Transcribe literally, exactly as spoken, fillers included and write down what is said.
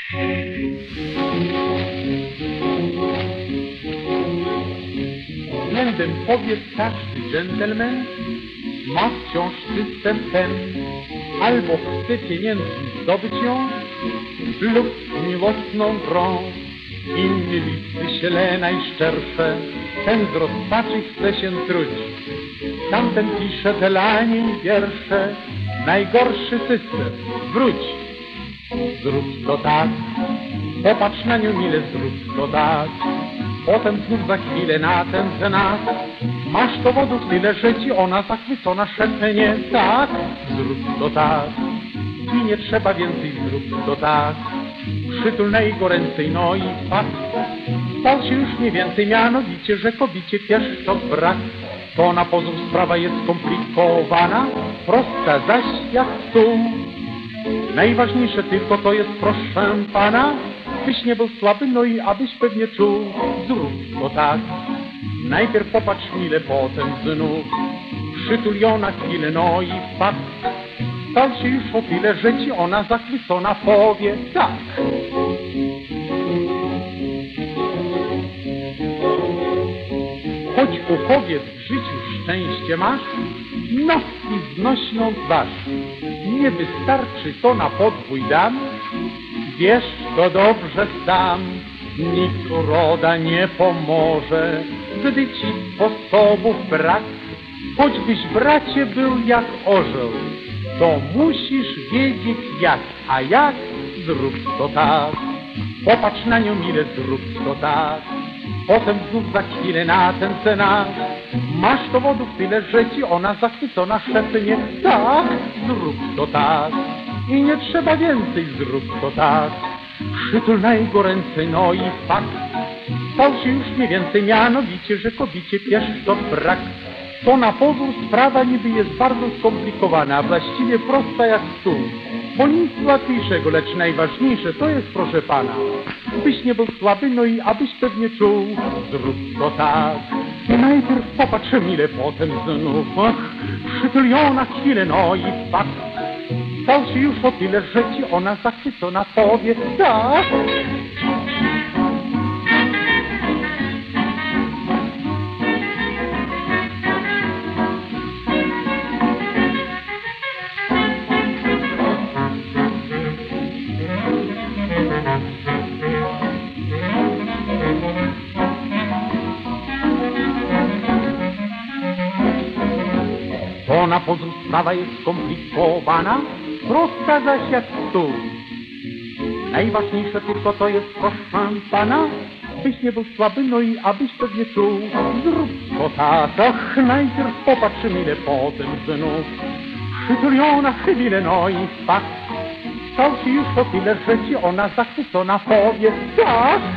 Względem powiedz każdy dżentelmen ma wciąż system ten. Albo chce pieniędzy zdobyć ją lub miłosną grą. Inny listy się najszczersze, ten z rozpaczy chce się truć. Tamten pisze dla niej wiersze, najgorszy system, wróć. Zrób to tak, popatrz na nią mile, zrób to tak. Potem znów za chwilę na ten temat masz dowodów tyle, że ci ona zachwycona szepnie tak. Zrób to tak i nie trzeba więcej, zrób to tak. Przytul na jego ręce, no i fakt. Stał się już mniej więcej, mianowicie, że kobicie pieszczot brak. To na pozór sprawa jest skomplikowana, prosta zaś jak stół. Najważniejsze tylko to jest, proszę pana, byś nie był słaby, no i abyś pewnie czuł. Zrób to tak. Najpierw popatrz mile, potem znów przytul ją na chwilę, no i fakt. Stał się już o tyle, że ci ona zachwycona powie tak. Choć u kobiet w życiu szczęście masz, nos i znośną dbasz. Nie wystarczy to na podwój dam, wiesz to dobrze sam. Nic uroda nie pomoże, gdy ci sposobów brak. Choćbyś bracie był jak orzeł, to musisz wiedzieć jak, a jak? Zrób to tak. Popatrz na nią mile, zrób to tak. Potem znów za chwilę na ten senat masz dowodów tyle, że ci ona zachwycona szepnie tak. Zrób to tak i nie trzeba więcej, zrób to tak. Przytul na jego ręce, no i fakt. Stał się już mniej więcej, mianowicie, że kobicie pieszczot brak. To na pozór sprawa niby jest bardzo skomplikowana, a właściwie prosta jak stół. Bo nic łatwiejszego, lecz najważniejsze to jest, proszę pana, byś nie był słaby, no i abyś pewnie czuł. Zrób to tak. Najpierw popatrz mile, potem znów ach, przytul ją na chwilę, no i fakt. Stał się już o tyle, że ci ona zachwycona powie tak. To na pozór sprawa jest skomplikowana, prosta zaś jak stół. Najważniejsze tylko to jest, proszę pana, byś nie był słaby, no i abyś pewnie czuł. Zrób to tak, ach, najpierw popatrz mile, potem znów przytul ją na chwilę, no i fakt. Stał się już o tyle, że ci ona zachwycona powie tak.